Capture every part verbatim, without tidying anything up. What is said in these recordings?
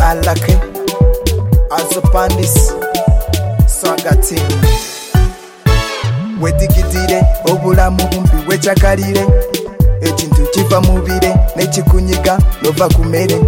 Alake as a pandis Swagga team wedigidire obulamu bumpi wechakalire ekintu kiva mubire nekikunyiga nova kumere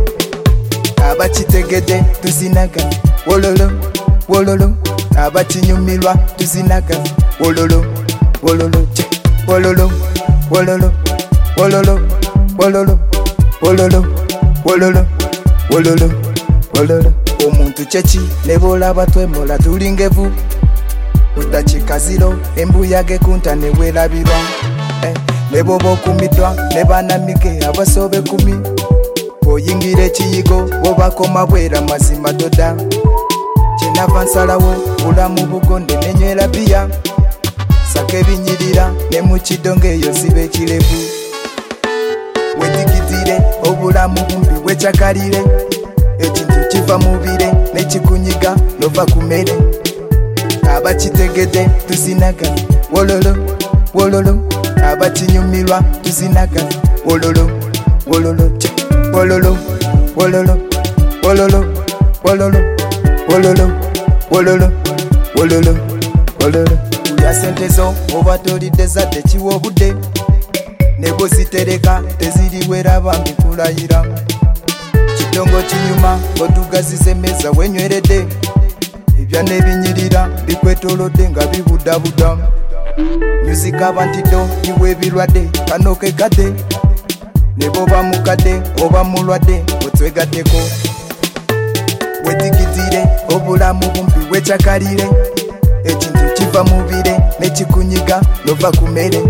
abakitegede tuzinaga wololo wololo abakinyumirwa tuzinaga wololo wololo wololo wololo wololo wololo wololo wololo wololo wololo omuntu chechi nebola batwemola tulingevu utakikaziro embuyage kunta newelabirwa eh, nebobo kumidwa nebanamike abasobe kumi oyingire ekiyigo bobakoma bwera mazima doda kinava nsalawo bulamu bugonde nenywera biya saka ebinyirira ne mukidonge eyo ziba ekirevu wedigidire obulamu bumbi wechakalire ekintu kiva mubire nekikunyiga nova kumere abakitegede tuzinaga wololo wololo abakinyumirwa tuzinaga wololo wololo wololo wololo wololo wololo wololo wololo wololo wololo ya sentezo oba tolidde zadde kiwa obudde nebo zitereka teziriwera bambi kulayira kidongo kinyuma otugazize meza wenyweredde ebya nebinyirira bikwetolodde nga bibudabuda music abantido iwe birwadde kano kegadde nebo bamukadde oba mulwadde otwegaddeko wedigidire obulamu bumpi wechakalire ekintu kiva mubire nekikunyiga nova kumere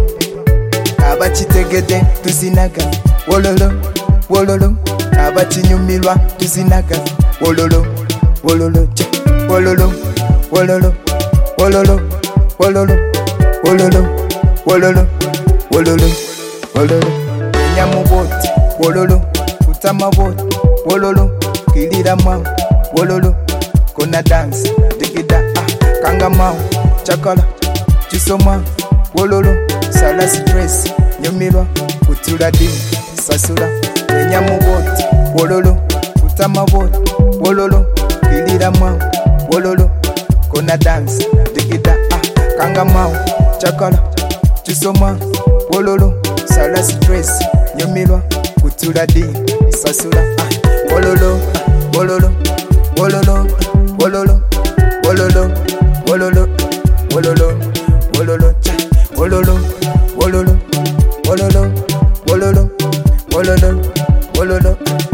abakitegede tuzinaga wololo wololo abakinyumirwa tuzinaga wololo wololo wololo wololo wololo wololo wololo wololo wololo wololo nyamuboti wololo kutamaboti wololo kilira mwa wololo kona dance digida ah kangama chakala chisoma wololo sala stress nyumirwa kutula di sasula nyamuboti wololo kutamaboti wololo kilira mwa wololo kona dance digida ah kangama chakala chisoma wololo sala stress nyumirwa kutula di sasula ah wololo wololo wololo wololo wololo wololo wololo wololo wololo wololo wololo wololo wololo wololo